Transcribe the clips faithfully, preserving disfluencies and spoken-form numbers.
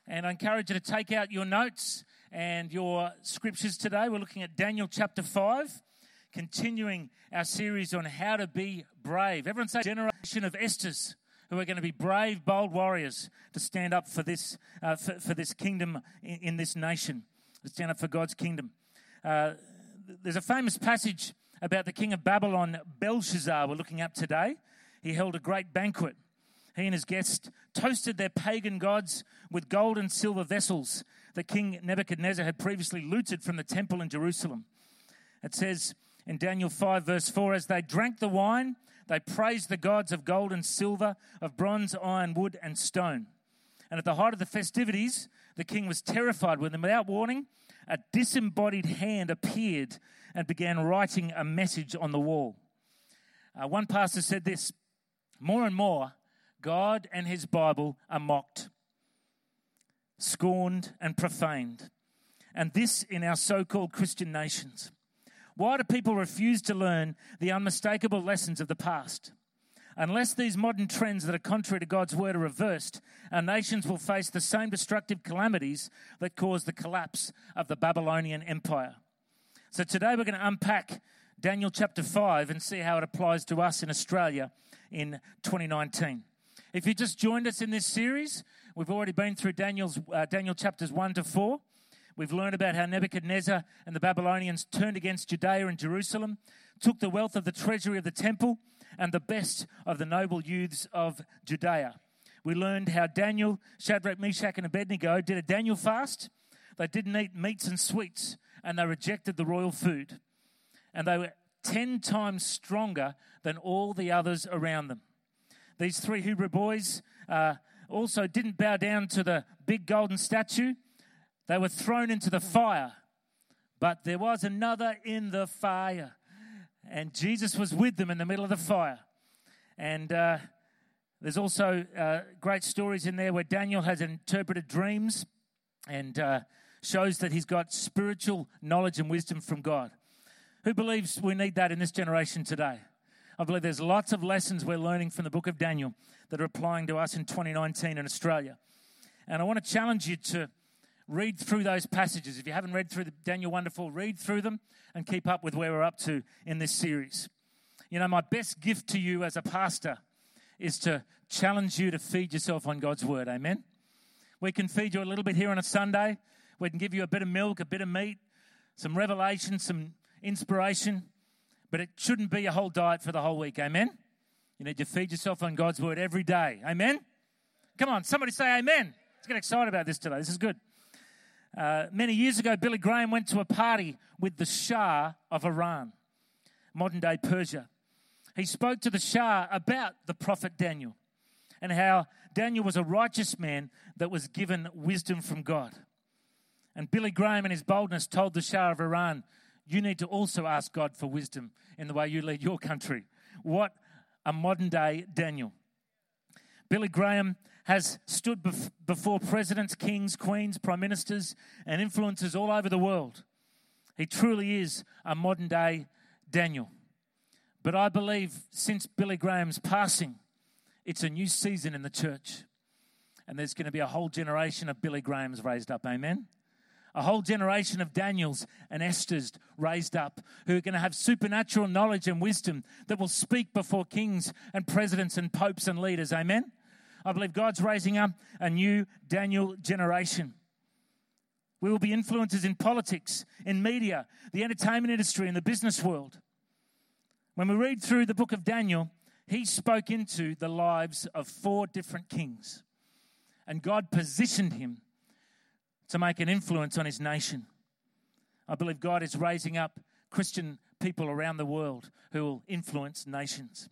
And I encourage you to take out your notes and your scriptures today. We're looking at Daniel chapter five, continuing our series on how to be brave. Everyone say generation of Esthers who are going to be brave, bold warriors to stand up for this uh, for, for this kingdom in, in this nation, to stand up for God's kingdom. Uh, there's a famous passage about the king of Babylon, Belshazzar, we're looking at today. He held a great banquet. He and his guests toasted their pagan gods with gold and silver vessels that King Nebuchadnezzar had previously looted from the temple in Jerusalem. It says in Daniel five, verse four, as they drank the wine, they praised the gods of gold and silver, of bronze, iron, wood, and stone. And at the height of the festivities, the king was terrified when, without warning, a disembodied hand appeared and began writing a message on the wall. Uh, one pastor said this, more and more, God and his Bible are mocked, scorned, and profaned. And this in our so-called Christian nations. Why do people refuse to learn the unmistakable lessons of the past? Unless these modern trends that are contrary to God's word are reversed, our nations will face the same destructive calamities that caused the collapse of the Babylonian Empire. So today we're going to unpack Daniel chapter five and see how it applies to us in Australia in twenty nineteen. If you just joined us in this series, we've already been through Daniel's uh, Daniel chapters one to four. We've learned about how Nebuchadnezzar and the Babylonians turned against Judea and Jerusalem, took the wealth of the treasury of the temple and the best of the noble youths of Judea. We learned how Daniel, Shadrach, Meshach, and Abednego did a Daniel fast. They didn't eat meats and sweets, and they rejected the royal food. And they were ten times stronger than all the others around them. These three Hebrew boys uh, also didn't bow down to the big golden statue. They were thrown into the fire, but there was another in the fire. And Jesus was with them in the middle of the fire. And uh, there's also uh, great stories in there where Daniel has interpreted dreams and uh, shows that he's got spiritual knowledge and wisdom from God. Who believes we need that in this generation today? I believe there's lots of lessons we're learning from the book of Daniel that are applying to us in twenty nineteen in Australia. And I want to challenge you to read through those passages. If you haven't read through the Daniel one to four, read through them and keep up with where we're up to in this series. You know, my best gift to you as a pastor is to challenge you to feed yourself on God's word. Amen? We can feed you a little bit here on a Sunday. We can give you a bit of milk, a bit of meat, some revelation, some inspiration, but it shouldn't be a whole diet for the whole week. Amen? You need to feed yourself on God's word every day. Amen? Come on, somebody say amen. Let's get excited about this today. This is good. Uh, many years ago, Billy Graham went to a party with the Shah of Iran, modern-day Persia. He spoke to the Shah about the prophet Daniel and how Daniel was a righteous man that was given wisdom from God. And Billy Graham, in his boldness, told the Shah of Iran, you need to also ask God for wisdom in the way you lead your country. What a modern-day Daniel. Billy Graham has stood bef- before presidents, kings, queens, prime ministers, and influencers all over the world. He truly is a modern-day Daniel. But I believe since Billy Graham's passing, it's a new season in the church. And there's going to be a whole generation of Billy Grahams raised up, amen? A whole generation of Daniels and Esthers raised up who are going to have supernatural knowledge and wisdom that will speak before kings and presidents and popes and leaders, amen? I believe God's raising up a new Daniel generation. We will be influencers in politics, in media, the entertainment industry, and the business world. When we read through the book of Daniel, he spoke into the lives of four different kings. And God positioned him to make an influence on his nation. I believe God is raising up Christian people around the world who will influence nations.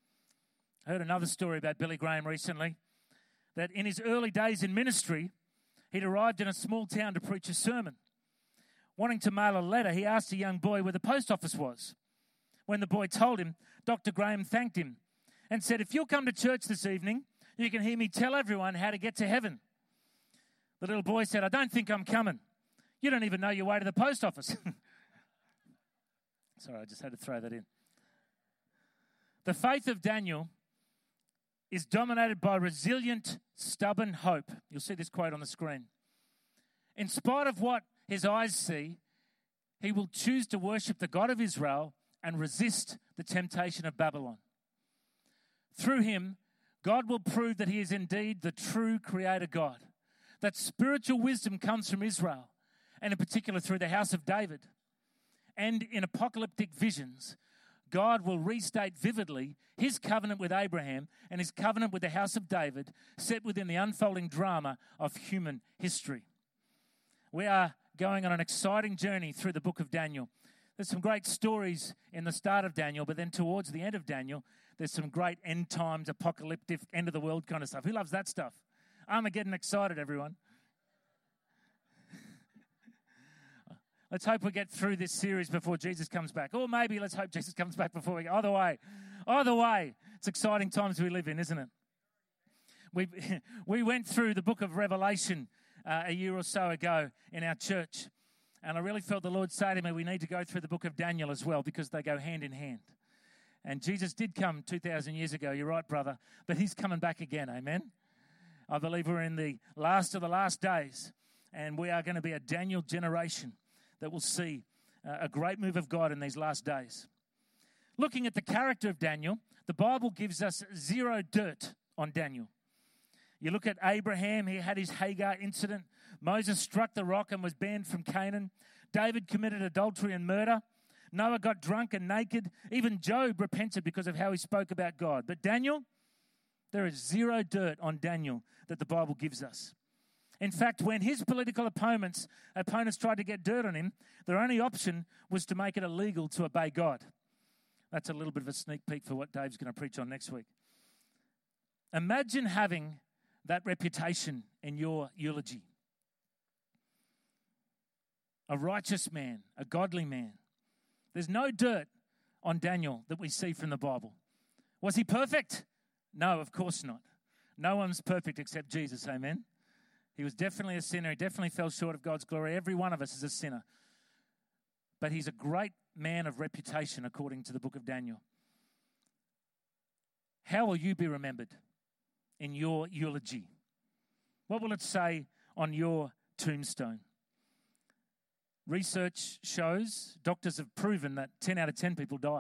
I heard another story about Billy Graham recently, that in his early days in ministry, he'd arrived in a small town to preach a sermon. Wanting to mail a letter, he asked a young boy where the post office was. When the boy told him, Doctor Graham thanked him and said, if you'll come to church this evening, you can hear me tell everyone how to get to heaven. The little boy said, I don't think I'm coming. You don't even know your way to the post office. Sorry, I just had to throw that in. The faith of Daniel is dominated by resilient, stubborn hope. You'll see this quote on the screen. In spite of what his eyes see, he will choose to worship the God of Israel and resist the temptation of Babylon. Through him, God will prove that he is indeed the true Creator God, that spiritual wisdom comes from Israel, and in particular through the house of David. And in apocalyptic visions, God will restate vividly his covenant with Abraham and his covenant with the house of David, set within the unfolding drama of human history. We are going on an exciting journey through the book of Daniel. There's some great stories in the start of Daniel, but then towards the end of Daniel, there's some great end times, apocalyptic, end of the world kind of stuff. Who loves that stuff? Armageddon excited, everyone. Let's hope we get through this series before Jesus comes back. Or maybe let's hope Jesus comes back before we go. Either way, either way, it's exciting times we live in, isn't it? We we went through the book of Revelation uh, a year or so ago in our church, and I really felt the Lord say to me, we need to go through the book of Daniel as well because they go hand in hand. And Jesus did come two thousand years ago, you're right, brother, but he's coming back again, amen? I believe we're in the last of the last days, and we are going to be a Daniel generation that will see uh, a great move of God in these last days. Looking at the character of Daniel, the Bible gives us zero dirt on Daniel. You look at Abraham, he had his Hagar incident. Moses struck the rock and was banned from Canaan. David committed adultery and murder. Noah got drunk and naked. Even Job repented because of how he spoke about God. But Daniel, there is zero dirt on Daniel that the Bible gives us. In fact, when his political opponents opponents tried to get dirt on him, their only option was to make it illegal to obey God. That's a little bit of a sneak peek for what Dave's going to preach on next week. Imagine having that reputation in your eulogy. A righteous man, a godly man. There's no dirt on Daniel that we see from the Bible. Was he perfect? No, of course not. No one's perfect except Jesus, amen? He was definitely a sinner. He definitely fell short of God's glory. Every one of us is a sinner. But he's a great man of reputation, according to the book of Daniel. How will you be remembered in your eulogy? What will it say on your tombstone? Research shows, doctors have proven that ten out of ten people die.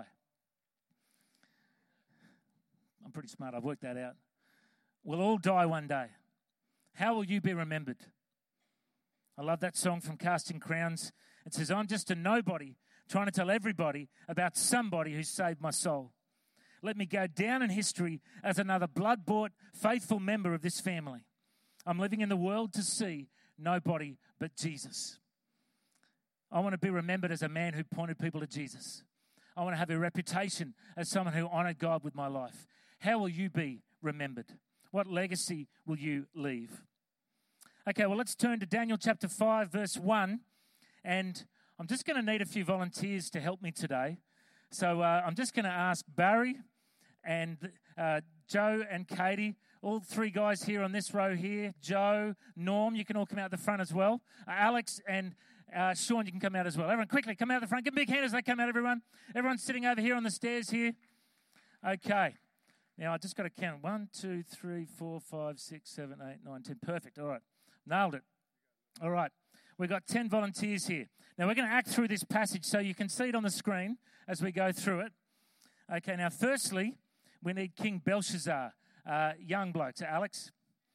I'm pretty smart. I've worked that out. We'll all die one day. How will you be remembered? I love that song from Casting Crowns. It says, I'm just a nobody trying to tell everybody about somebody who saved my soul. Let me go down in history as another blood-bought, faithful member of this family. I'm living in the world to see nobody but Jesus. I want to be remembered as a man who pointed people to Jesus. I want to have a reputation as someone who honored God with my life. How will you be remembered? What legacy will you leave? Okay, well, let's turn to Daniel chapter five, verse one. And I'm just going to need a few volunteers to help me today. So uh, I'm just going to ask Barry and uh, Joe and Katie, all three guys here on this row here. Joe, Norm, you can all come out the front as well. Uh, Alex and uh, Sean, you can come out as well. Everyone, quickly, come out the front. Give them a big hand as they come out, everyone. Everyone's sitting over here on the stairs here. Okay. Now, I just got to count. One, two, three, four, five, six, seven, eight, nine, ten. Perfect. All right. Nailed it. All right. We've got ten volunteers here. Now, we're going to act through this passage so you can see it on the screen as we go through it. Okay, now, firstly, we need King Belshazzar, uh, young bloke. So, Alex.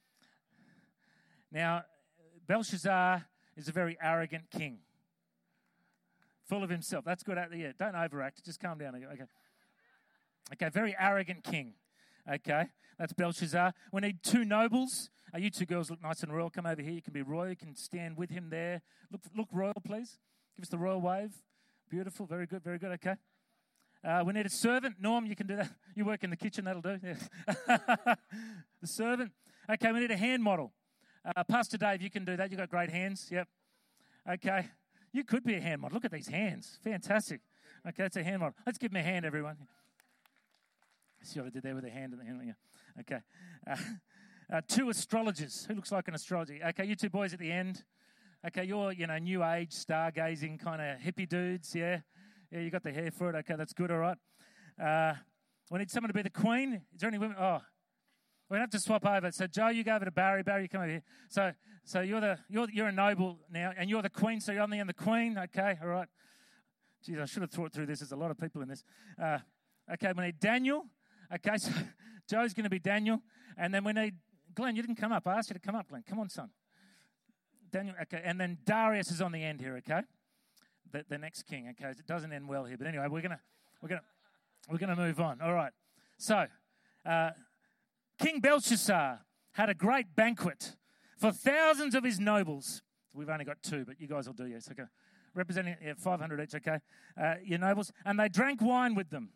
Now, Belshazzar is a very arrogant king, full of himself. That's good. Yeah, don't overact. Just calm down. Okay. Okay, very arrogant king. Okay, that's Belshazzar. We need two nobles. Uh, you two girls look nice and royal. Come over here. You can be royal. You can stand with him there. Look, look royal, please. Give us the royal wave. Beautiful. Very good. Very good. Okay. Uh, we need a servant. Norm, you can do that. You work in the kitchen. That'll do. Yeah. The servant. Okay, we need a hand model. Uh, Pastor Dave, you can do that. You've got great hands. Yep. Okay. You could be a hand model. Look at these hands. Fantastic. Okay, that's a hand model. Let's give him a hand, everyone. See what I did there with a hand in the hand. Yeah. Okay. Uh, uh, two astrologers. Who looks like an astrologer? Okay, you two boys at the end. Okay, you're, you know, new age, stargazing kind of hippie dudes. Yeah. Yeah, you got the hair for it. Okay, that's good. All right. Uh, we need someone to be the queen. Is there any women? Oh, We're gonna have to swap over. So Joe, you go over to Barry. Barry, you come over here. So, so you're the you're you're a noble now, and you're the queen. So you're on the end of the queen. Okay, all right. Geez, I should have thought through this. There's a lot of people in this. Uh, okay, we need Daniel. Okay, so Joe's going to be Daniel, and then we need Glenn. You didn't come up. I asked you to come up, Glenn. Come on, son. Daniel. Okay, and then Darius is on the end here. Okay, the the next king. Okay, it doesn't end well here, but anyway, we're gonna we're gonna we're gonna move on. All right. So. Uh, King Belshazzar had a great banquet for thousands of his nobles. We've only got two, but you guys will do, yes, okay. Representing yeah, five hundred each, okay, uh, your nobles. And they drank wine with them.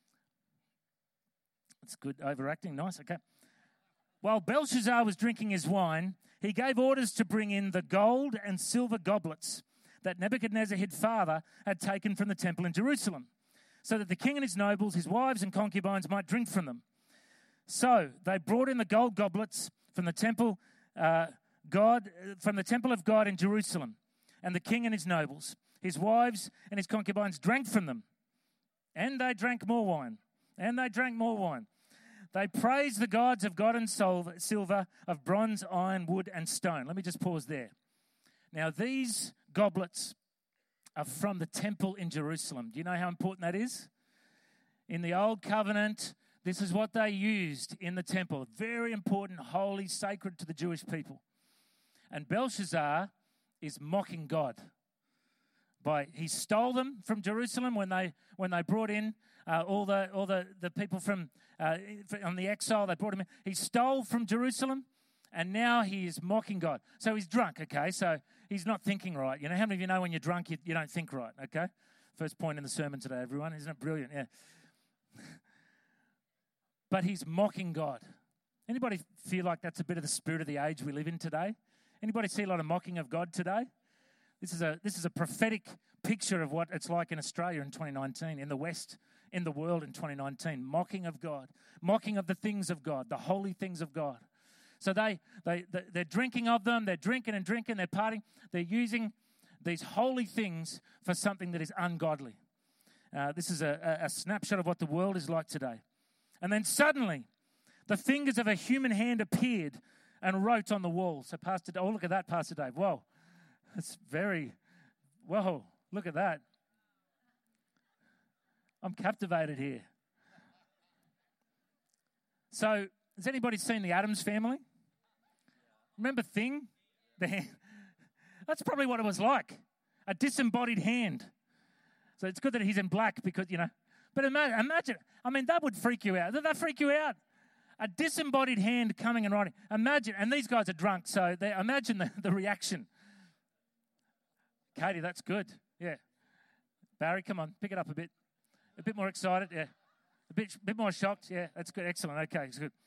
That's good, overacting, nice, okay. While Belshazzar was drinking his wine, he gave orders to bring in the gold and silver goblets that Nebuchadnezzar, his father, had taken from the temple in Jerusalem, so that the king and his nobles, his wives and concubines might drink from them. So they brought in the gold goblets from the temple, uh, God, from the temple of God in Jerusalem, and the king and his nobles, his wives and his concubines drank from them, and they drank more wine, and they drank more wine. They praised the gods of gold and silver, of bronze, iron, wood, and stone. Let me just pause there. Now these goblets are from the temple in Jerusalem. Do you know how important that is? In the Old Covenant, this is what they used in the temple. Very important, holy, sacred to the Jewish people. And Belshazzar is mocking God. By he stole them from Jerusalem when they when they brought in uh, all the all the, the people from uh, on the exile. They brought him in. He stole from Jerusalem, and now he is mocking God. So he's drunk. Okay, so he's not thinking right. You know, how many of you know when you're drunk you, you don't think right? Okay, first point in the sermon today, everyone. Isn't it brilliant? Yeah. But he's mocking God. Anybody feel like that's a bit of the spirit of the age we live in today? Anybody see a lot of mocking of God today? This is a this is a prophetic picture of what it's like in Australia in twenty nineteen, in the West, in the world in twenty nineteen. Mocking of God, mocking of the things of God, the holy things of God. So they, they, they're drinking of them, they're drinking and drinking, they're partying. They're using these holy things for something that is ungodly. Uh, this is a, a snapshot of what the world is like today. And then suddenly, the fingers of a human hand appeared and wrote on the wall. So Pastor Dave, oh, look at that, Pastor Dave. Whoa, that's very, whoa, look at that. I'm captivated here. So, has anybody seen The Addams Family? Remember Thing? The hand. That's probably what it was like, a disembodied hand. So it's good that he's in black because, you know, but imagine, imagine, I mean, that would freak you out. Does that freak you out? A disembodied hand coming and writing. Imagine, and these guys are drunk, so they imagine the, the reaction. Katie, that's good. Yeah. Barry, come on, pick it up a bit. A bit more excited, yeah. A bit, bit more shocked, yeah. That's good, excellent. Okay, it's good.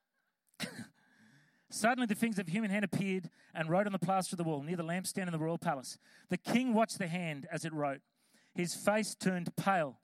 Suddenly the fingers of a human hand appeared and wrote on the plaster of the wall near the lampstand in the royal palace. The king watched the hand as it wrote. His face turned pale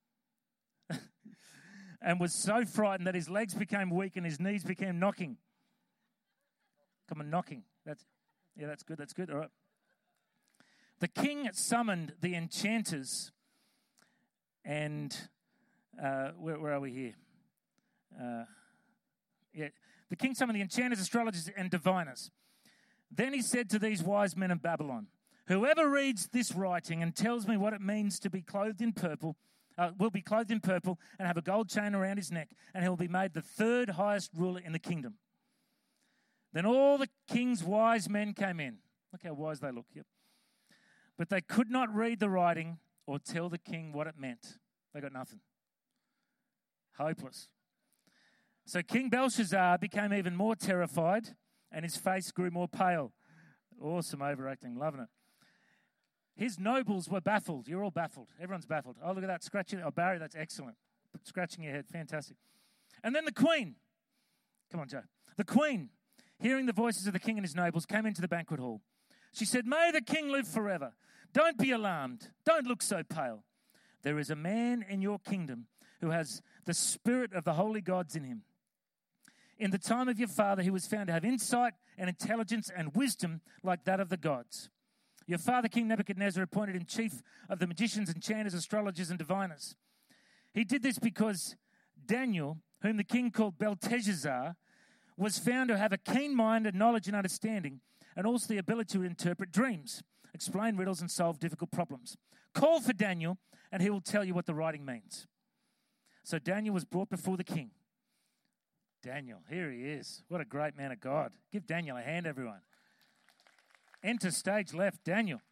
and was so frightened that his legs became weak and his knees became knocking. Come on, knocking. That's yeah, that's good. That's good. All right. The king summoned the enchanters, and uh, where, where are we here? Uh, yeah, the king summoned the enchanters, astrologers, and diviners. Then he said to these wise men of Babylon, "Whoever reads this writing and tells me what it means to be clothed in purple, uh, will be clothed in purple and have a gold chain around his neck, and he will be made the third highest ruler in the kingdom." Then all the king's wise men came in. Look how wise they look. Yep. But they could not read the writing or tell the king what it meant. They got nothing. Hopeless. So King Belshazzar became even more terrified, and his face grew more pale. Awesome overacting, loving it. His nobles were baffled. You're all baffled. Everyone's baffled. Oh, look at that. Scratching. Oh, Barry, that's excellent. Scratching your head. Fantastic. And then the queen. Come on, Joe. The queen, hearing the voices of the king and his nobles, came into the banquet hall. She said, "May the king live forever. Don't be alarmed. Don't look so pale. There is a man in your kingdom who has the spirit of the holy gods in him. In the time of your father, he was found to have insight and intelligence and wisdom like that of the gods. Your father, King Nebuchadnezzar, appointed him chief of the magicians, enchanters, astrologers, and diviners. He did this because Daniel, whom the king called Belteshazzar, was found to have a keen mind and knowledge and understanding, and also the ability to interpret dreams, explain riddles, and solve difficult problems. Call for Daniel, and he will tell you what the writing means. So Daniel was brought before the king. Daniel, here he is. What a great man of God. Give Daniel a hand, everyone. Enter stage left, Daniel.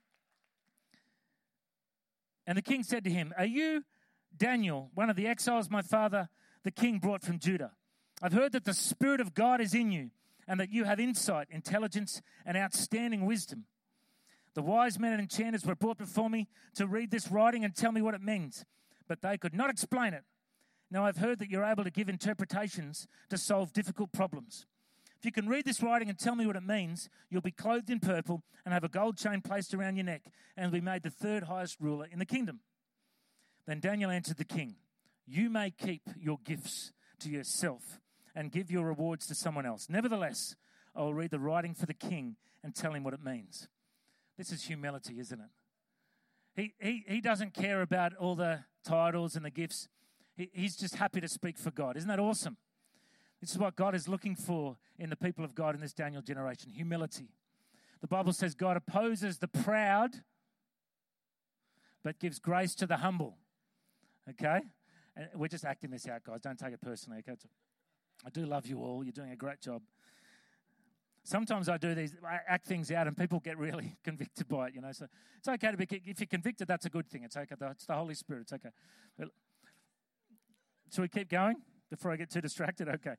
And the king said to him, "Are you Daniel, one of the exiles my father, the king, brought from Judah? I've heard that the Spirit of God is in you, and that you have insight, intelligence, and outstanding wisdom. The wise men and enchanters were brought before me to read this writing and tell me what it means, but they could not explain it. Now I've heard that you're able to give interpretations to solve difficult problems. If you can read this writing and tell me what it means, you'll be clothed in purple and have a gold chain placed around your neck, and will be made the third highest ruler in the kingdom." Then Daniel answered the king, "You may keep your gifts to yourself and give your rewards to someone else. Nevertheless, I will read the writing for the king and tell him what it means." This is humility, isn't it? He he he doesn't care about all the titles and the gifts. He, he's just happy to speak for God. Isn't that awesome? This is what God is looking for in the people of God in this Daniel generation, humility. The Bible says God opposes the proud, but gives grace to the humble. Okay? And we're just acting this out, guys. Don't take it personally. Okay? I do love you all. You're doing a great job. Sometimes I do these, I act things out, and people get really convicted by it, you know. So it's okay to be, if you're convicted, that's a good thing. It's okay. It's the Holy Spirit. It's okay. But, shall we keep going before I get too distracted? Okay.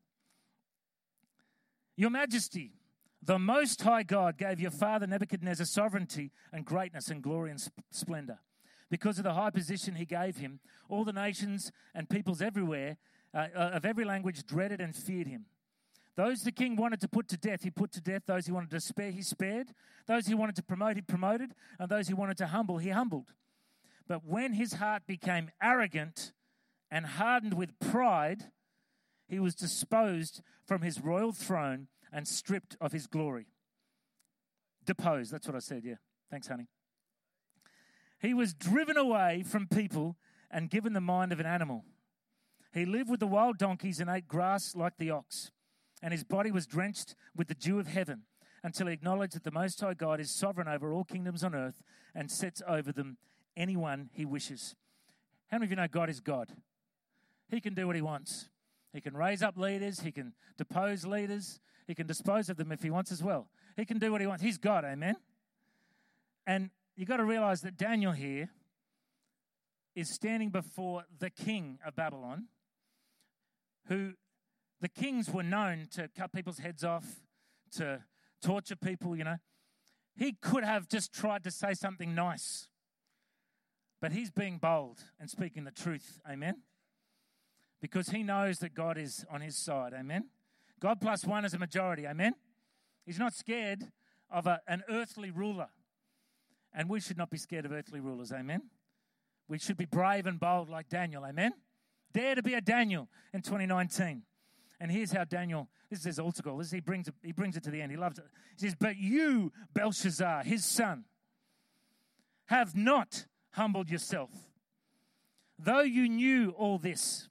Your Majesty, the Most High God gave your father Nebuchadnezzar sovereignty and greatness and glory and splendor. Because of the high position he gave him, all the nations and peoples everywhere uh, of every language dreaded and feared him. Those the king wanted to put to death, he put to death. Those he wanted to spare, he spared. Those he wanted to promote, he promoted. And those he wanted to humble, he humbled. But when his heart became arrogant and hardened with pride, he was disposed from his royal throne and stripped of his glory. Deposed, that's what I said, yeah. Thanks, honey. He was driven away from people and given the mind of an animal. He lived with the wild donkeys and ate grass like the ox. And his body was drenched with the dew of heaven until he acknowledged that the Most High God is sovereign over all kingdoms on earth and sets over them anyone he wishes. How many of you know God is God? He can do what he wants. He can raise up leaders. He can depose leaders. He can dispose of them if he wants as well. He can do what he wants. He's God, amen? And you've got to realize that Daniel here is standing before the king of Babylon, who the kings were known to cut people's heads off, to torture people, you know. He could have just tried to say something nice, but he's being bold and speaking the truth, amen? Because he knows that God is on his side, amen? God plus one is a majority, amen? He's not scared of a, an earthly ruler, and we should not be scared of earthly rulers, amen? We should be brave and bold like Daniel, amen? Dare to be a Daniel in twenty nineteen. And here's how Daniel, this is his altar call. This, he, brings it, he brings it to the end. He loves it. He says, "But you, Belshazzar, his son, have not humbled yourself, though you knew all this.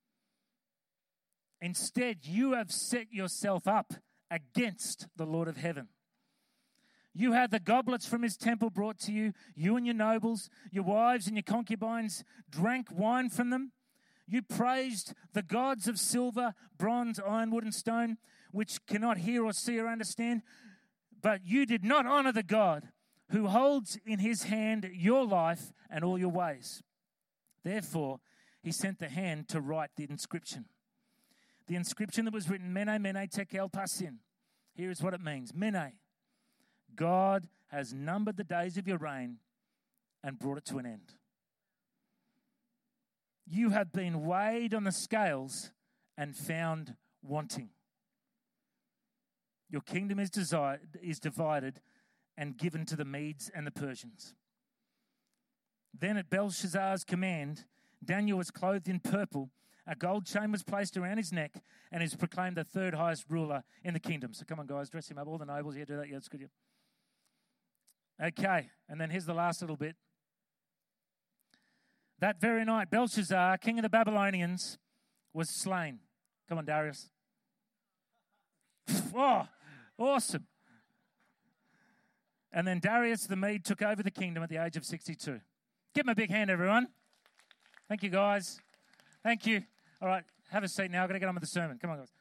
Instead, you have set yourself up against the Lord of heaven. You had the goblets from his temple brought to you. You and your nobles, your wives and your concubines drank wine from them. You praised the gods of silver, bronze, iron, wood, and stone, which cannot hear or see or understand. But you did not honor the God who holds in his hand your life and all your ways. Therefore, he sent the hand to write the inscription. The inscription that was written, Mene, Mene, Tekel, Parsin. Here is what it means. Mene, God has numbered the days of your reign and brought it to an end. You have been weighed on the scales and found wanting. Your kingdom is, desired, is divided and given to the Medes and the Persians. Then at Belshazzar's command, Daniel was clothed in purple, a gold chain was placed around his neck, and is proclaimed the third highest ruler in the kingdom. So come on, guys, dress him up. All the nobles, yeah, do that. Yeah, that's good. Yeah. Okay, and then here's the last little bit. That very night, Belshazzar, king of the Babylonians, was slain. Come on, Darius. Oh, awesome. And then Darius the Mede took over the kingdom at the age of sixty-two. Give him a big hand, everyone. Thank you, guys. Thank you. All right, have a seat now. I've got to get on with the sermon. Come on, guys.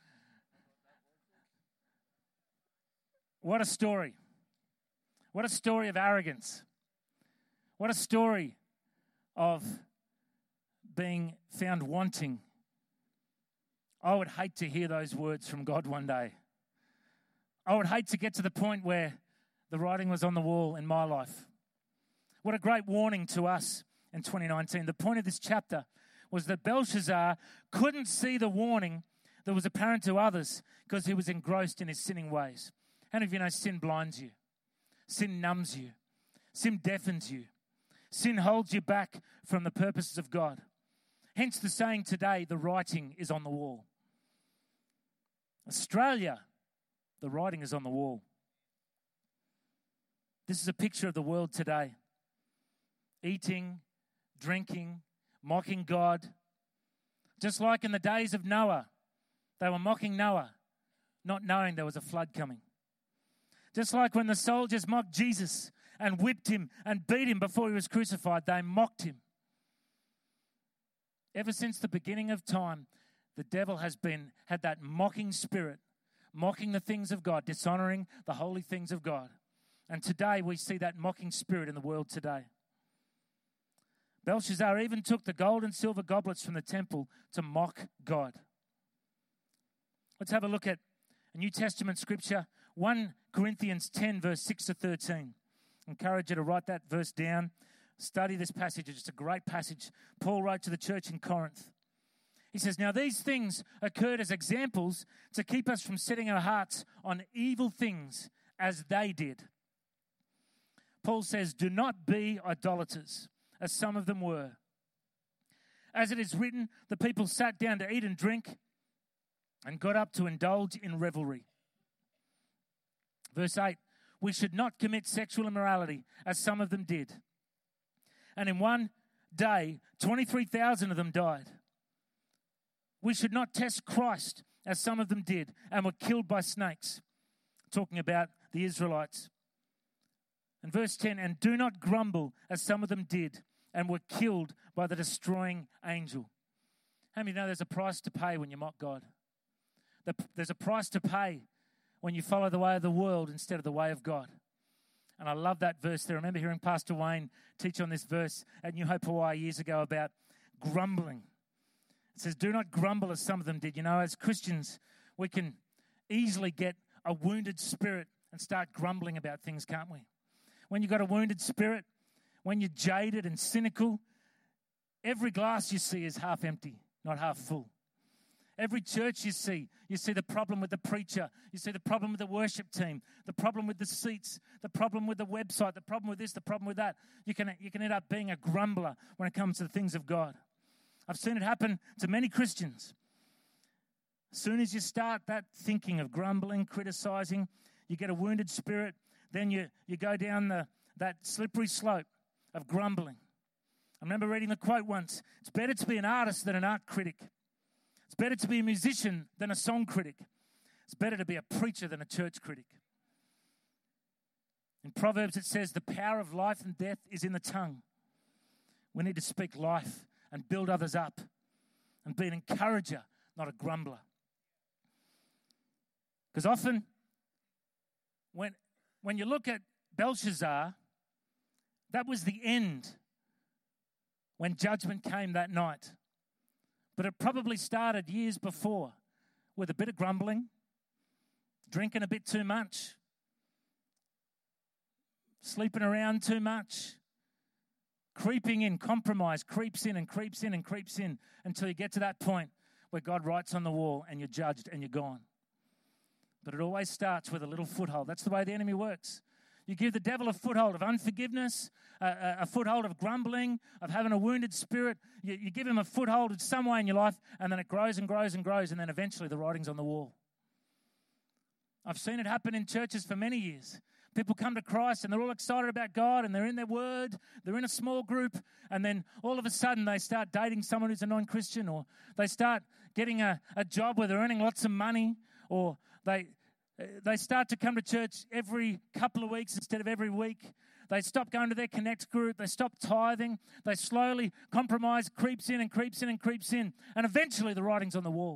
What a story. What a story of arrogance. What a story of being found wanting. I would hate to hear those words from God one day. I would hate to get to the point where the writing was on the wall in my life. What a great warning to us in twenty nineteen. The point of this chapter was that Belshazzar couldn't see the warning that was apparent to others because he was engrossed in his sinning ways. How many of you know sin blinds you? Sin numbs you. Sin deafens you. Sin holds you back from the purposes of God. Hence the saying today, the writing is on the wall. Australia, the writing is on the wall. This is a picture of the world today. Eating, drinking, mocking God. Just like in the days of Noah, they were mocking Noah, not knowing there was a flood coming. Just like when the soldiers mocked Jesus and whipped him and beat him before he was crucified, they mocked him. Ever since the beginning of time, the devil has been had that mocking spirit, mocking the things of God, dishonoring the holy things of God. And today we see that mocking spirit in the world today. Belshazzar even took the gold and silver goblets from the temple to mock God. Let's have a look at a New Testament scripture, First Corinthians ten, verse six to thirteen. I encourage you to write that verse down. Study this passage. It's a great passage. Paul wrote to the church in Corinth. He says, now these things occurred as examples to keep us from setting our hearts on evil things as they did. Paul says, do not be idolaters, as some of them were. As it is written, the people sat down to eat and drink and got up to indulge in revelry. Verse eight, we should not commit sexual immorality, as some of them did. And in one day, twenty-three thousand of them died. We should not test Christ, as some of them did, and were killed by snakes. Talking about the Israelites. And verse ten, and do not grumble, as some of them did, and were killed by the destroying angel. How many know there's a price to pay when you mock God? There's a price to pay when you follow the way of the world instead of the way of God. And I love that verse there. I remember hearing Pastor Wayne teach on this verse at New Hope Hawaii years ago about grumbling. It says, do not grumble as some of them did. You know, as Christians, we can easily get a wounded spirit and start grumbling about things, can't we? When you've got a wounded spirit, when you're jaded and cynical, every glass you see is half empty, not half full. Every church you see, you see the problem with the preacher, you see the problem with the worship team, the problem with the seats, the problem with the website, the problem with this, the problem with that. You can, you can end up being a grumbler when it comes to the things of God. I've seen it happen to many Christians. As soon as you start that thinking of grumbling, criticizing, you get a wounded spirit, then you, you go down the, that slippery slope of grumbling. I remember reading the quote once, it's better to be an artist than an art critic. It's better to be a musician than a song critic. It's better to be a preacher than a church critic. In Proverbs it says, the power of life and death is in the tongue. We need to speak life and build others up and be an encourager, not a grumbler. Because often, when, when you look at Belshazzar, that was the end when judgment came that night. But it probably started years before with a bit of grumbling, drinking a bit too much, sleeping around too much, creeping in, compromise creeps in and creeps in and creeps in until you get to that point where God writes on the wall and you're judged and you're gone. But it always starts with a little foothold. That's the way the enemy works. You give the devil a foothold of unforgiveness, a, a, a foothold of grumbling, of having a wounded spirit. You, you give him a foothold in some way in your life, and then it grows and grows and grows, and then eventually the writing's on the wall. I've seen it happen in churches for many years. People come to Christ, and they're all excited about God, and they're in their word, they're in a small group, and then all of a sudden they start dating someone who's a non-Christian, or they start getting a, a job where they're earning lots of money, or they... They start to come to church every couple of weeks instead of every week. They stop going to their Connect group. They stop tithing. They slowly compromise, creeps in and creeps in and creeps in. And eventually the writing's on the wall.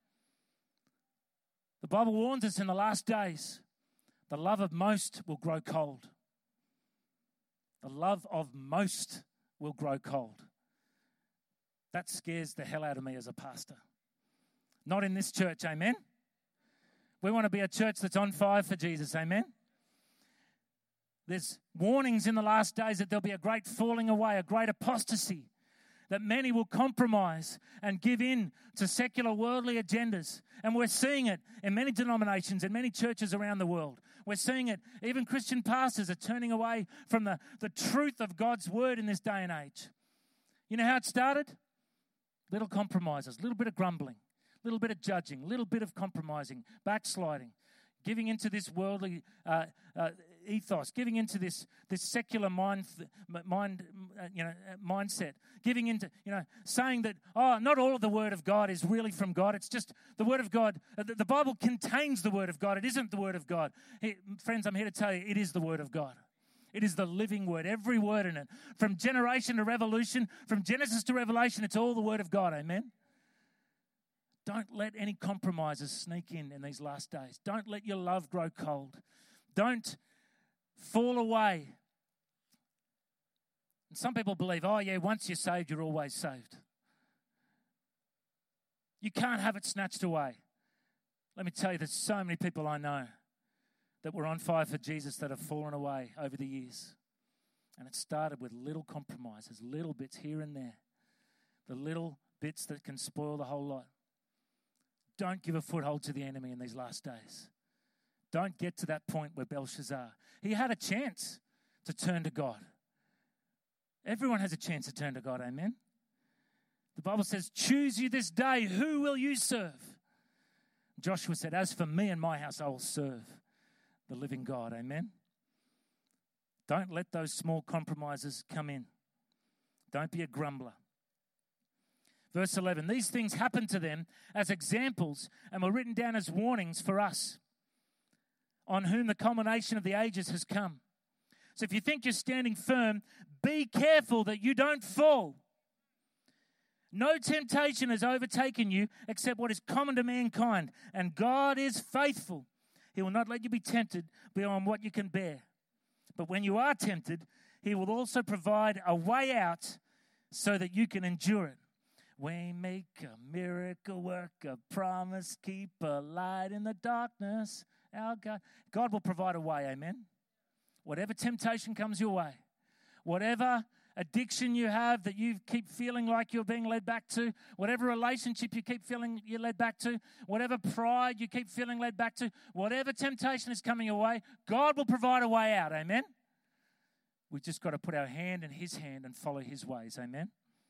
The Bible warns us in the last days, the love of most will grow cold. The love of most will grow cold. That scares the hell out of me as a pastor. Not in this church, amen? We want to be a church that's on fire for Jesus, amen? There's warnings in the last days that there'll be a great falling away, a great apostasy, that many will compromise and give in to secular worldly agendas. And we're seeing it in many denominations, in many churches around the world. We're seeing it. Even Christian pastors are turning away from the, the truth of God's word in this day and age. You know how it started? Little compromises, little bit of grumbling, little bit of judging, little bit of compromising, backsliding, giving into this worldly uh, uh, ethos, giving into this this secular mind mind uh, you know mindset, giving into you know saying that oh, not all of the Word of God is really from God. It's just the Word of God. Uh, the, the Bible contains the Word of God. It isn't the Word of God. Hey, friends, I'm here to tell you, it is the Word of God. It is the living Word, every word in it. From generation to revolution, from Genesis to Revelation, it's all the Word of God, amen? Don't let any compromises sneak in in these last days. Don't let your love grow cold. Don't fall away. And some people believe, oh yeah, once you're saved, you're always saved. You can't have it snatched away. Let me tell you, there's so many people I know that were on fire for Jesus that have fallen away over the years. And it started with little compromises, little bits here and there. The little bits that can spoil the whole lot. Don't give a foothold to the enemy in these last days. Don't get to that point where Belshazzar, he had a chance to turn to God. Everyone has a chance to turn to God, amen? The Bible says, choose you this day, who will you serve? Joshua said, as for me and my house, I will serve the living God, amen? Don't let those small compromises come in. Don't be a grumbler. Verse eleven, these things happened to them as examples and were written down as warnings for us, on whom the culmination of the ages has come. So if you think you're standing firm, be careful that you don't fall. No temptation has overtaken you except what is common to mankind, and God is faithful. He will not let you be tempted beyond what you can bear. But when you are tempted, he will also provide a way out so that you can endure it. We make a miracle worker, promise keeper, light in the darkness. Our God, God will provide a way, amen? Whatever temptation comes your way, whatever addiction you have that you keep feeling like you're being led back to, whatever relationship you keep feeling you're led back to, whatever pride you keep feeling led back to, whatever temptation is coming your way, God will provide a way out, amen? We've just got to put our hand in his hand and follow his ways, amen?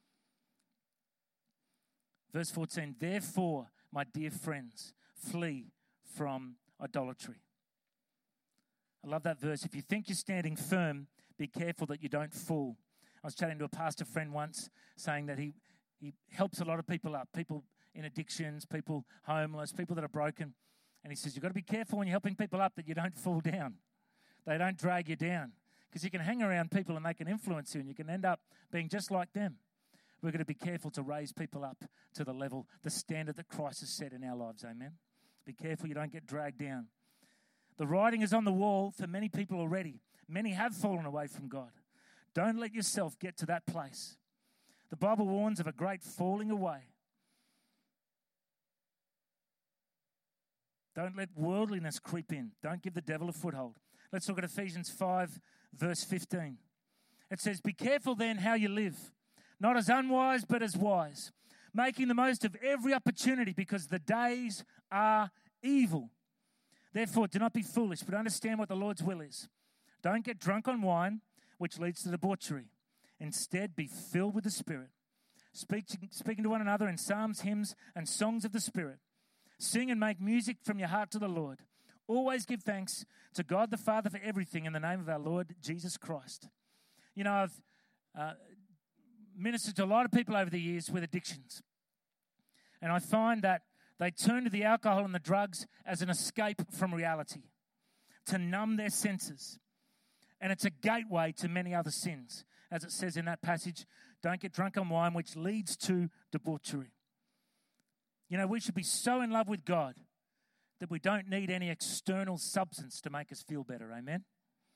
Verse fourteen, therefore, my dear friends, flee from idolatry. I love that verse. If you think you're standing firm, be careful that you don't fall. I was chatting to a pastor friend once saying that he, he helps a lot of people up, people in addictions, people homeless, people that are broken. And he says, you've got to be careful when you're helping people up that you don't fall down. They don't drag you down. Because you can hang around people and they can influence you and you can end up being just like them. We're going to be careful to raise people up to the level, the standard that Christ has set in our lives, amen? Be careful you don't get dragged down. The writing is on the wall for many people already. Many have fallen away from God. Don't let yourself get to that place. The Bible warns of a great falling away. Don't let worldliness creep in. Don't give the devil a foothold. Let's look at Ephesians five, verse fifteen. It says, be careful then how you live, not as unwise, but as wise, making the most of every opportunity because the days are evil. Therefore, do not be foolish, but understand what the Lord's will is. Don't get drunk on wine, which leads to debauchery. Instead, be filled with the Spirit, Speak, speaking to one another in psalms, hymns, and songs of the Spirit. Sing and make music from your heart to the Lord. Always give thanks to God the Father for everything in the name of our Lord Jesus Christ. You know, I've uh, ministered to a lot of people over the years with addictions. And I find that They turn to the alcohol and the drugs as an escape from reality, to numb their senses. And it's a gateway to many other sins. As it says in that passage, don't get drunk on wine, which leads to debauchery. You know, we should be so in love with God that we don't need any external substance to make us feel better. Amen?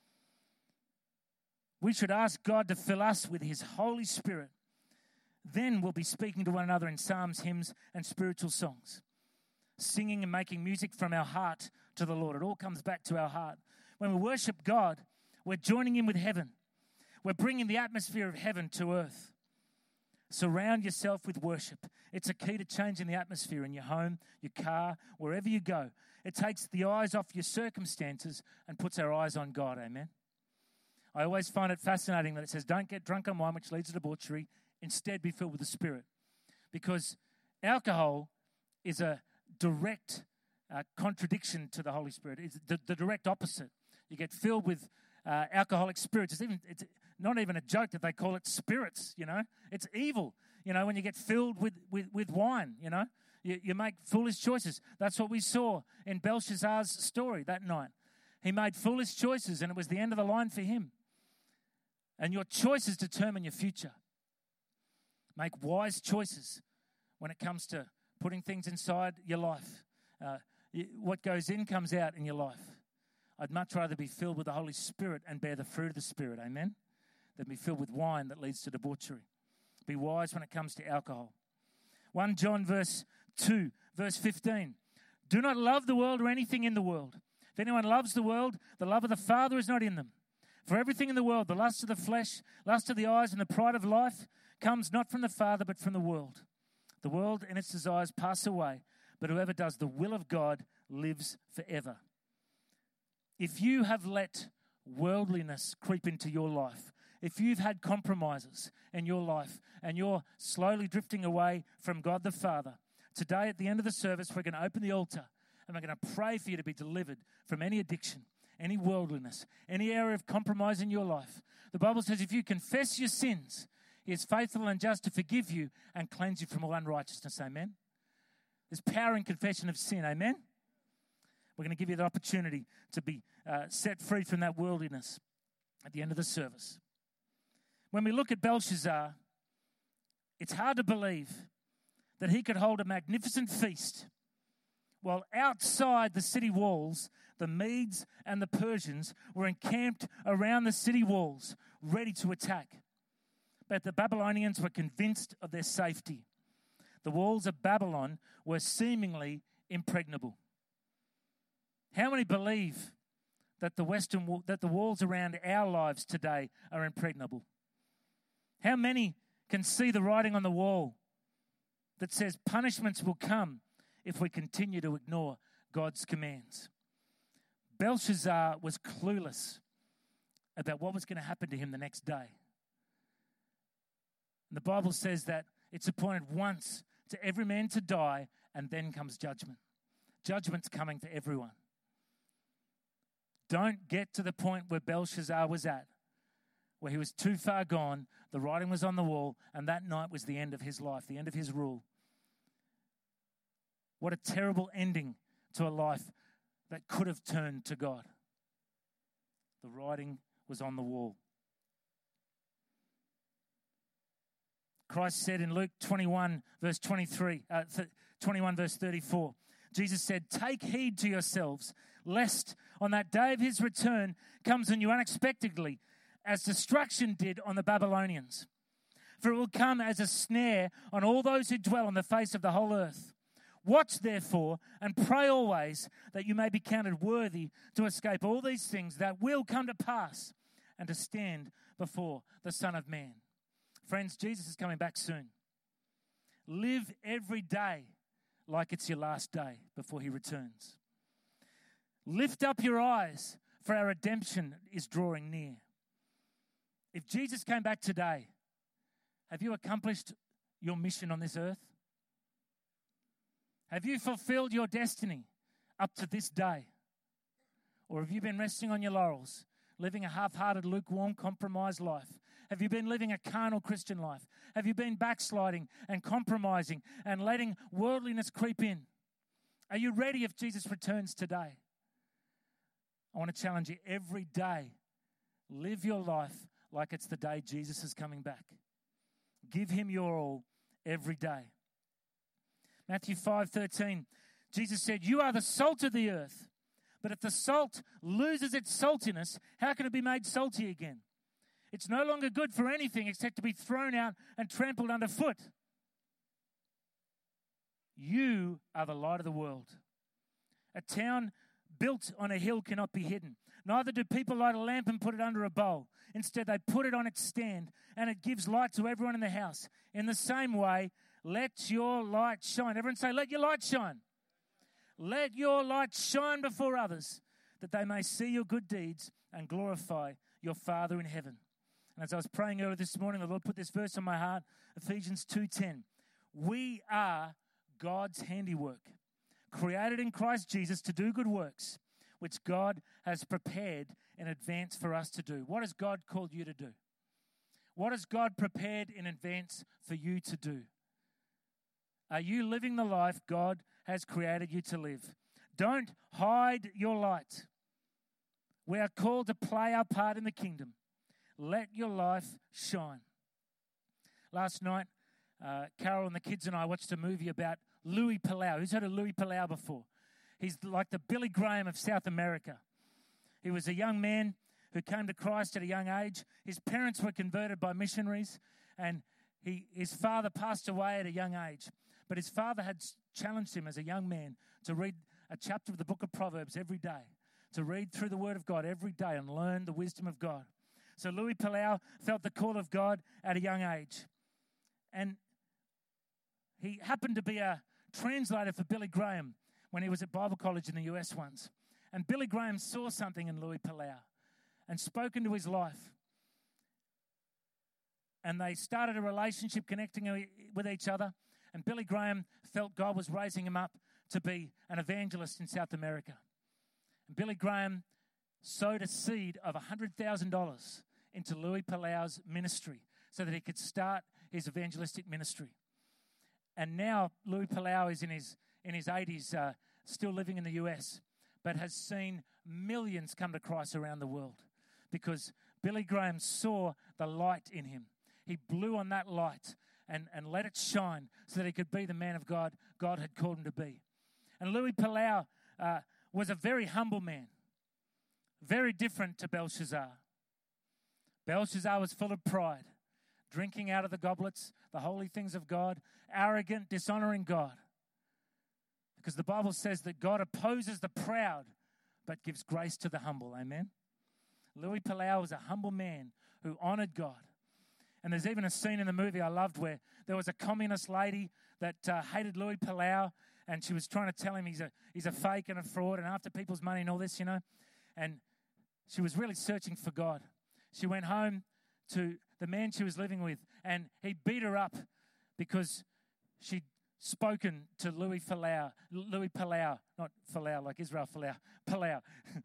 We should ask God to fill us with His Holy Spirit. Then we'll be speaking to one another in psalms, hymns, and spiritual songs, singing and making music from our heart to the Lord. It all comes back to our heart. When we worship God, we're joining in with heaven. We're bringing the atmosphere of heaven to earth. Surround yourself with worship. It's a key to changing the atmosphere in your home, your car, wherever you go. It takes the eyes off your circumstances and puts our eyes on God. Amen. I always find it fascinating that it says, don't get drunk on wine, which leads to debauchery. Instead, be filled with the Spirit. Because alcohol is a direct uh, contradiction to the Holy Spirit. It's the, the direct opposite. You get filled with uh, alcoholic spirits. It's even it's not even a joke that they call it spirits, you know. It's evil, you know, when you get filled with, with, with wine, you know. You, you make foolish choices. That's what we saw in Belshazzar's story that night. He made foolish choices, and it was the end of the line for him. And your choices determine your future. Make wise choices when it comes to putting things inside your life. Uh, what goes in comes out in your life. I'd much rather be filled with the Holy Spirit and bear the fruit of the Spirit, amen, than be filled with wine that leads to debauchery. Be wise when it comes to alcohol. First John verse two, verse fifteen. Do not love the world or anything in the world. If anyone loves the world, the love of the Father is not in them. For everything in the world, the lust of the flesh, lust of the eyes, and the pride of life, comes not from the Father, but from the world. The world and its desires pass away, but whoever does the will of God lives forever. If you have let worldliness creep into your life, if you've had compromises in your life and you're slowly drifting away from God the Father, today at the end of the service, we're going to open the altar and we're going to pray for you to be delivered from any addiction, any worldliness, any area of compromise in your life. The Bible says if you confess your sins, He is faithful and just to forgive you and cleanse you from all unrighteousness. Amen. There's power in confession of sin. Amen. We're going to give you the opportunity to be uh, set free from that worldliness at the end of the service. When we look at Belshazzar, it's hard to believe that he could hold a magnificent feast while outside the city walls, the Medes and the Persians were encamped around the city walls, ready to attack. But the Babylonians were convinced of their safety. The walls of Babylon were seemingly impregnable. How many believe that the western that the walls around our lives today are impregnable? How many can see the writing on the wall that says punishments will come if we continue to ignore God's commands? Belshazzar was clueless about what was going to happen to him the next day. And the Bible says that it's appointed once to every man to die, and then comes judgment. Judgment's coming for everyone. Don't get to the point where Belshazzar was at, where he was too far gone, the writing was on the wall, and that night was the end of his life, the end of his rule. What a terrible ending to a life that could have turned to God. The writing was on the wall. Christ said in Luke twenty-one, verse twenty-three, uh, th- twenty-one, verse thirty-four, Jesus said, take heed to yourselves, lest on that day of his return comes on you unexpectedly, as destruction did on the Babylonians. For it will come as a snare on all those who dwell on the face of the whole earth. Watch therefore and pray always that you may be counted worthy to escape all these things that will come to pass and to stand before the Son of Man. Friends, Jesus is coming back soon. Live every day like it's your last day before he returns. Lift up your eyes, for our redemption is drawing near. If Jesus came back today, have you accomplished your mission on this earth? Have you fulfilled your destiny up to this day? Or have you been resting on your laurels, living a half-hearted, lukewarm, compromised life? Have you been living a carnal Christian life? Have you been backsliding and compromising and letting worldliness creep in? Are you ready if Jesus returns today? I want to challenge you every day. Live your life like it's the day Jesus is coming back. Give him your all every day. Matthew five thirteen, Jesus said, "You are the salt of the earth. But if the salt loses its saltiness, how can it be made salty again? It's no longer good for anything except to be thrown out and trampled underfoot. You are the light of the world. A town built on a hill cannot be hidden. Neither do people light a lamp and put it under a bowl. Instead, they put it on its stand, and it gives light to everyone in the house. In the same way, let your light shine." Everyone say, "Let your light shine." "Let your light shine before others, that they may see your good deeds and glorify your Father in heaven." And as I was praying earlier this morning, the Lord put this verse on my heart, Ephesians two ten. We are God's handiwork, created in Christ Jesus to do good works, which God has prepared in advance for us to do. What has God called you to do? What has God prepared in advance for you to do? Are you living the life God has created you to live? Don't hide your light. We are called to play our part in the kingdom. Let your life shine. Last night, uh, Carol and the kids and I watched a movie about Louis Palau. Who's heard of Louis Palau before? He's like the Billy Graham of South America. He was a young man who came to Christ at a young age. His parents were converted by missionaries, and he, his father passed away at a young age. But his father had challenged him as a young man to read a chapter of the book of Proverbs every day, to read through the Word of God every day and learn the wisdom of God. So Louis Palau felt the call of God at a young age. And he happened to be a translator for Billy Graham when he was at Bible college in the U S once. And Billy Graham saw something in Louis Palau and spoke into his life. And they started a relationship, connecting with each other. And Billy Graham felt God was raising him up to be an evangelist in South America. And Billy Graham sowed a seed of one hundred thousand dollars into Louis Palau's ministry so that he could start his evangelistic ministry. And now Louis Palau is in his in his eighties, uh, still living in the U S, but has seen millions come to Christ around the world because Billy Graham saw the light in him. He blew on that light and, and let it shine so that he could be the man of God God had called him to be. And Louis Palau uh, was a very humble man, very different to Belshazzar. Belshazzar was full of pride, drinking out of the goblets, the holy things of God, arrogant, dishonoring God. Because the Bible says that God opposes the proud, but gives grace to the humble. Amen? Louis Palau was a humble man who honored God. And there's even a scene in the movie I loved where there was a communist lady that uh, hated Louis Palau, and she was trying to tell him he's a he's a fake and a fraud and after people's money and all this, you know. And she was really searching for God. She went home to the man she was living with, and he beat her up because she'd spoken to Louis Palau, Louis Palau, not Palau like Israel Palau, Palau.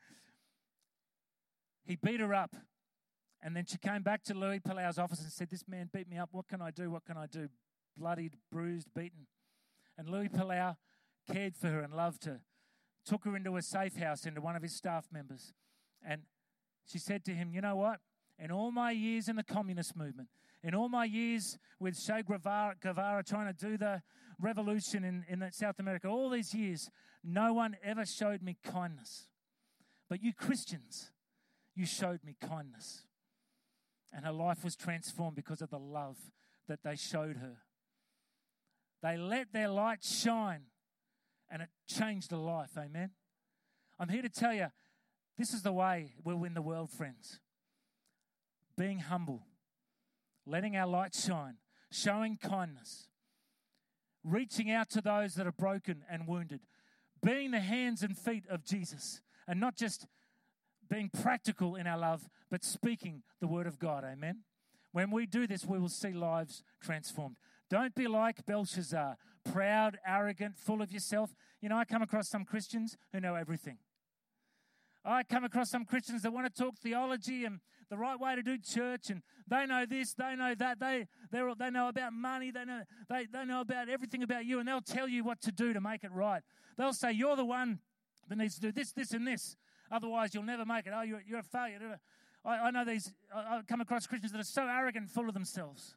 He beat her up, and then she came back to Louis Palau's office and said, "This man beat me up. What can I do? What can I do?" Bloodied, bruised, beaten. And Louis Palau cared for her and loved her, took her into a safe house, into one of his staff members, and she said to him, "You know what? In all my years in the communist movement, in all my years with Che Guevara, Guevara trying to do the revolution in, in South America, all these years, no one ever showed me kindness. But you Christians, you showed me kindness." And her life was transformed because of the love that they showed her. They let their light shine, and it changed a life, amen? I'm here to tell you, this is the way we'll win the world, friends. Being humble, letting our light shine, showing kindness, reaching out to those that are broken and wounded, being the hands and feet of Jesus, and not just being practical in our love, but speaking the word of God, amen? When we do this, we will see lives transformed. Don't be like Belshazzar, proud, arrogant, full of yourself. You know, I come across some Christians who know everything. I come across some Christians that want to talk theology and the right way to do church, and they know this, they know that, they they they know about money, they know they, they know about everything about you, and they'll tell you what to do to make it right. They'll say, you're the one that needs to do this, this, and this. Otherwise, you'll never make it. Oh, you're, you're a failure. I, I know these, I, I come across Christians that are so arrogant and full of themselves.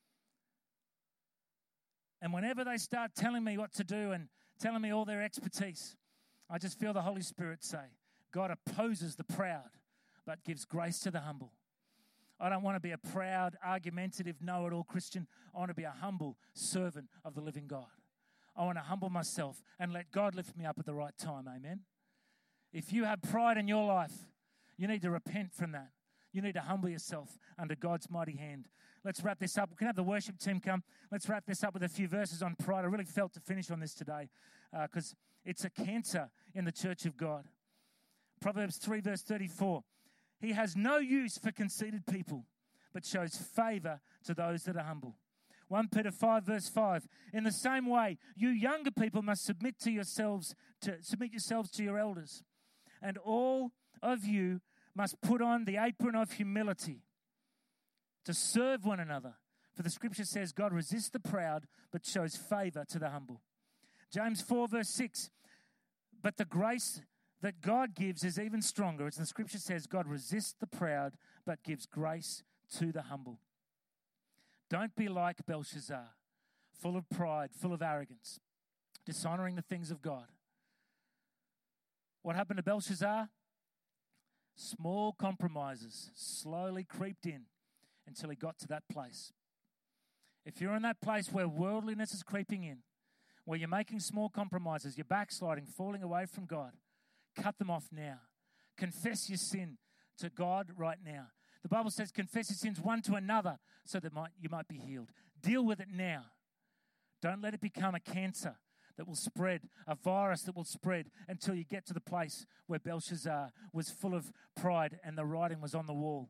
And whenever they start telling me what to do and telling me all their expertise, I just feel the Holy Spirit say, God opposes the proud, but gives grace to the humble. I don't want to be a proud, argumentative, know-it-all Christian. I want to be a humble servant of the living God. I want to humble myself and let God lift me up at the right time, amen? If you have pride in your life, you need to repent from that. You need to humble yourself under God's mighty hand. Let's wrap this up. We can have the worship team come. Let's wrap this up with a few verses on pride. I really felt to finish on this today because uh, it's a cancer in the church of God. Proverbs three, verse thirty-four. He has no use for conceited people, but shows favor to those that are humble. First Peter five, verse five. In the same way, you younger people must submit to yourselves, to submit yourselves to your elders. And all of you must put on the apron of humility to serve one another. For the scripture says, God resists the proud, but shows favor to the humble. James four, verse six. But the grace that God gives is even stronger. As the scripture says, God resists the proud, but gives grace to the humble. Don't be like Belshazzar, full of pride, full of arrogance, dishonoring the things of God. What happened to Belshazzar? Small compromises slowly creeped in until he got to that place. If you're in that place where worldliness is creeping in, where you're making small compromises, you're backsliding, falling away from God, cut them off now. Confess your sin to God right now. The Bible says confess your sins one to another so that might, you might be healed. Deal with it now. Don't let it become a cancer that will spread, a virus that will spread until you get to the place where Belshazzar was full of pride and the writing was on the wall.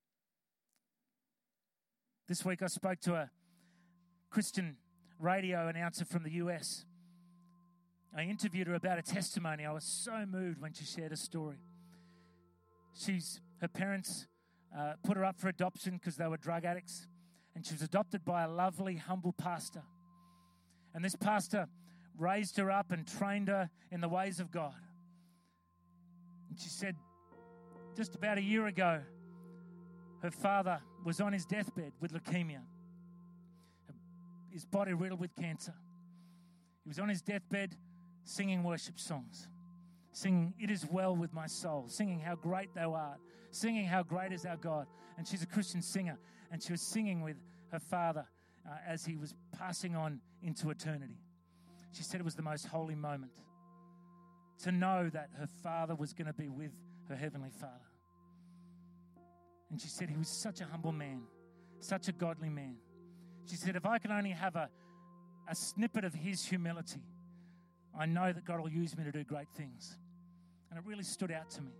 This week I spoke to a Christian radio announcer from the U S. I interviewed her about a testimony. I was so moved when she shared a story. She's her parents uh, put her up for adoption because they were drug addicts, and she was adopted by a lovely, humble pastor. And this pastor raised her up and trained her in the ways of God. And she said, just about a year ago, her father was on his deathbed with leukemia, his body riddled with cancer. He was on his deathbed singing worship songs, singing, "It is well with my soul," singing how great thou art, singing how great is our God. And she's a Christian singer, and she was singing with her father uh, as he was passing on into eternity. She said it was the most holy moment to know that her father was going to be with her heavenly Father. And she said he was such a humble man, such a godly man. She said, if I can only have a, a snippet of his humility, I know that God will use me to do great things. And it really stood out to me.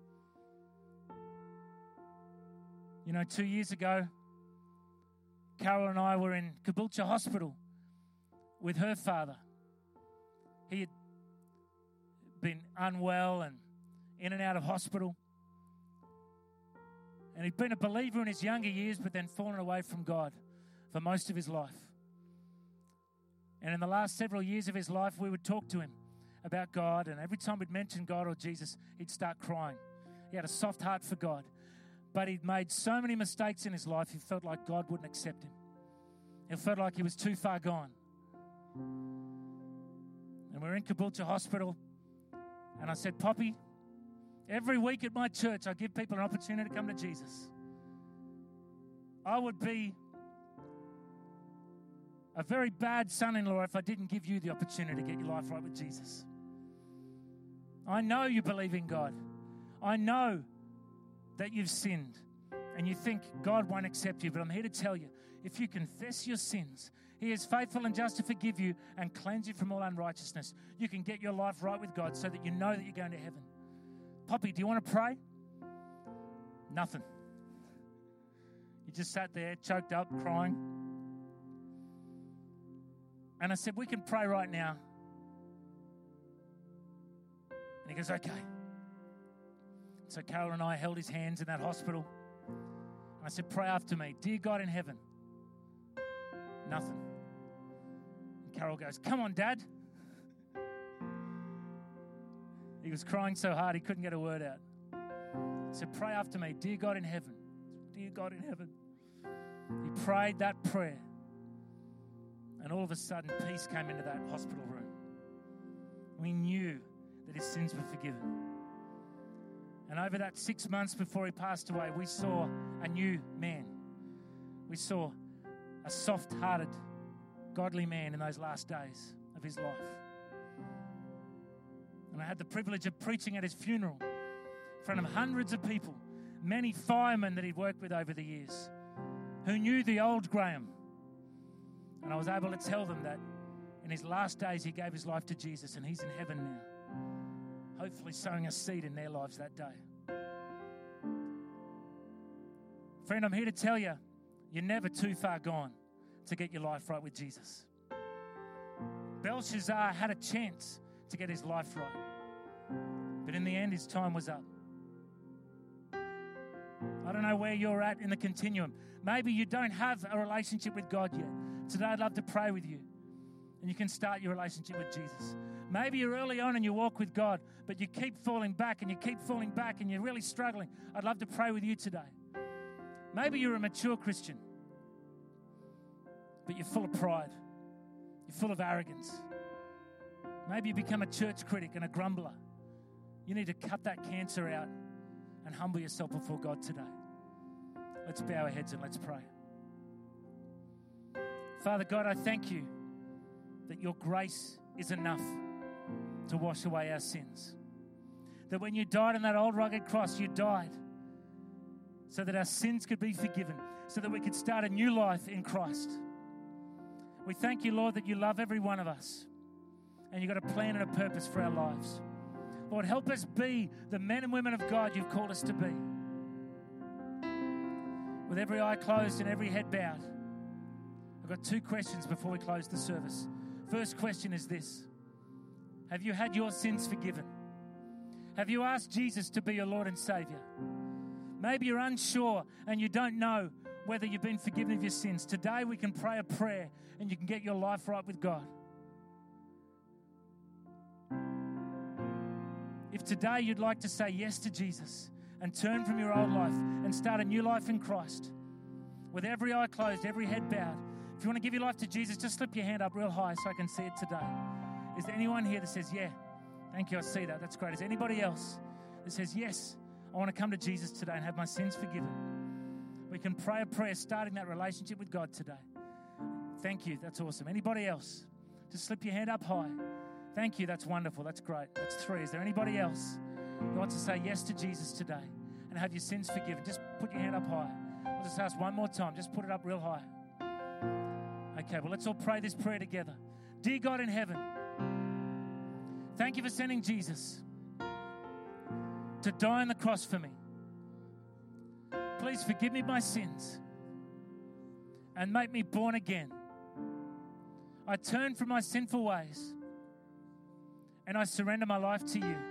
You know, two years ago, Carol and I were in Caboolture Hospital with her father. He had been unwell and in and out of hospital. And he'd been a believer in his younger years, but then fallen away from God for most of his life. And in the last several years of his life, we would talk to him about God. And every time we'd mention God or Jesus, he'd start crying. He had a soft heart for God. But he'd made so many mistakes in his life, he felt like God wouldn't accept him. He felt like he was too far gone. And we were in Caboolture Hospital. And I said, Poppy, every week at my church, I give people an opportunity to come to Jesus. I would be a very bad son-in-law if I didn't give you the opportunity to get your life right with Jesus. I know you believe in God. I know that you've sinned and you think God won't accept you, but I'm here to tell you, if you confess your sins, He is faithful and just to forgive you and cleanse you from all unrighteousness. You can get your life right with God so that you know that you're going to heaven. Poppy, do you want to pray? Nothing. You just sat there, choked up, crying. And I said, we can pray right now. And he goes, okay. So Carol and I held his hands in that hospital. And I said, pray after me. Dear God in heaven. Nothing. And Carol goes, come on, Dad. He was crying so hard he couldn't get a word out. I said, pray after me. Dear God in heaven. Dear God in heaven. He prayed that prayer. And all of a sudden, peace came into that hospital room. We knew that his sins were forgiven. And over that six months before he passed away, we saw a new man. We saw a soft-hearted, godly man in those last days of his life. And I had the privilege of preaching at his funeral in front of hundreds of people, many firemen that he'd worked with over the years, who knew the old Graham. And I was able to tell them that in his last days, he gave his life to Jesus, and he's in heaven now, hopefully sowing a seed in their lives that day. Friend, I'm here to tell you, you're never too far gone to get your life right with Jesus. Belshazzar had a chance to get his life right, but in the end, his time was up. I don't know where you're at in the continuum. Maybe you don't have a relationship with God yet. Today, I'd love to pray with you, and you can start your relationship with Jesus. Maybe you're early on in your walk with God, but you keep falling back and you keep falling back and you're really struggling. I'd love to pray with you today. Maybe you're a mature Christian, but you're full of pride. You're full of arrogance. Maybe you become a church critic and a grumbler. You need to cut that cancer out and humble yourself before God today. Let's bow our heads and let's pray. Father God, I thank you that your grace is enough to wash away our sins. That when you died on that old rugged cross, you died so that our sins could be forgiven, so that we could start a new life in Christ. We thank you, Lord, that you love every one of us and you've got a plan and a purpose for our lives. Lord, help us be the men and women of God you've called us to be. With every eye closed and every head bowed, I've got two questions before we close the service. First question is this: have you had your sins forgiven? Have you asked Jesus to be your Lord and Savior? Maybe you're unsure and you don't know whether you've been forgiven of your sins. Today we can pray a prayer and you can get your life right with God. If today you'd like to say yes to Jesus and turn from your old life and start a new life in Christ, with every eye closed, every head bowed, if you want to give your life to Jesus, just slip your hand up real high so I can see it today. Is there anyone here that says, yeah, thank you, I see that, that's great. Is there anybody else that says, yes, I want to come to Jesus today and have my sins forgiven? We can pray a prayer starting that relationship with God today. Thank you, that's awesome. Anybody else? Just slip your hand up high. Thank you, that's wonderful, that's great. That's three. Is there anybody else who wants to say yes to Jesus today and have your sins forgiven? Just put your hand up high. I'll just ask one more time, just put it up real high. Okay, well, let's all pray this prayer together. Dear God in heaven, thank you for sending Jesus to die on the cross for me. Please forgive me my sins and make me born again. I turn from my sinful ways and I surrender my life to you.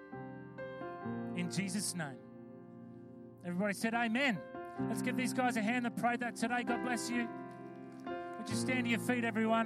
In Jesus' name. Everybody said amen. Let's give these guys a hand that prayed that today. God bless you. Would you stand to your feet, everyone?